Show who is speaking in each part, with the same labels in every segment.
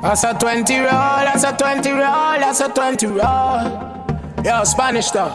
Speaker 1: That's a 20 roll, that's a 20 roll, that's a 20 roll. Yo, Spanish though.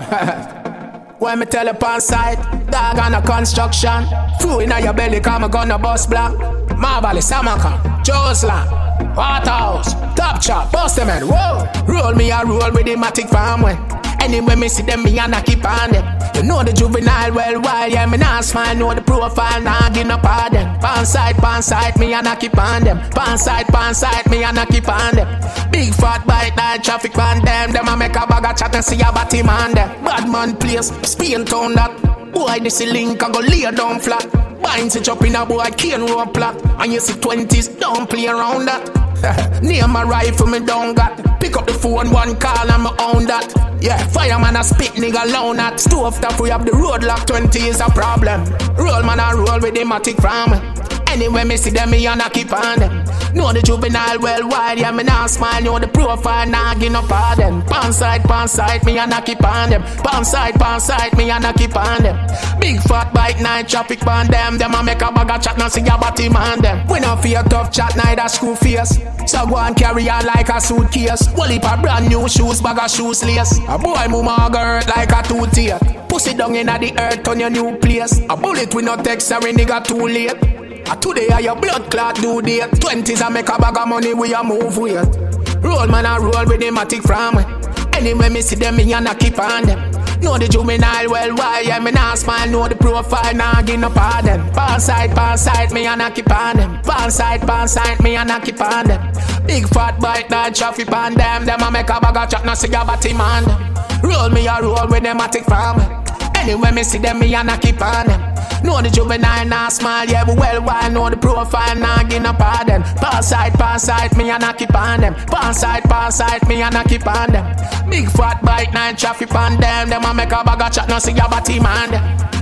Speaker 1: When me tell you on site, dog on a construction. Food in your belly, come a gun a bus block. Marvally, Samaka, Joseland, Waterhouse, Top Chop, bust them head, whoa. Roll me a roll with the matic farm way. Anyway me see them, me and I keep on them. You know the juvenile well wild, yeah, me not smile, know the profile, nah give no pardon. Pan side, me and I keep on them. Pan side, me and I keep on them. Big fat bite, night traffic on them. Them a make a bag of chat and see a body man them. Bad man place, Spain town that. Boy, this a link, I go lay down flat. Binds it up in a boy, can't roll plot. And you see 20s, don't play around that. Name a rifle, me don't got. Pick up the phone, one call and me own that. Yeah, fireman a spit, nigga loud at. Stove top, we have the road lock, 20 is a problem. Roll man a roll with the matic from me. Anyway, me see them, me and I keep on them. Know the juvenile well wide, yeah, me nah smile. Know the profile, nah give no pardon. Pan side, me and I keep on them. Pan side, me and I keep on them. Big fat bike, night traffic on them. Them a make a bag of chat, now see a body man them. We no fear tough chat, neither screw face. So go and carry on like a suitcase. Wall heap a brand new shoes, bag of shoes lace. A boy mama go hurt like a tooth. Pussy down inna the earth on your new place. A bullet we no take, sorry nigga too late. Today are your blood clot due date. 20s a make a bag of money we a move with. Roll man a roll with the matic from me. Anyway me see them me and I keep on them. Know the juvenile well why yeah, me nah smile. Know the profile nah give no pardon. Pan side me and I keep on them. Pan side me and I keep on them. Big fat bite night traffic on them. Them a make a bag of chat now see a body man them. Roll me a roll with the matic from me. Anyway me see them me and I keep on them. Know the juvenile nah smile, yeah, but well why know the profile nah give no pardon. Pan side, me and I keep on them. Pan side, me and I keep on them. Big fat bike, night traffic on them. Them a make a bag of chat, now see a body man them.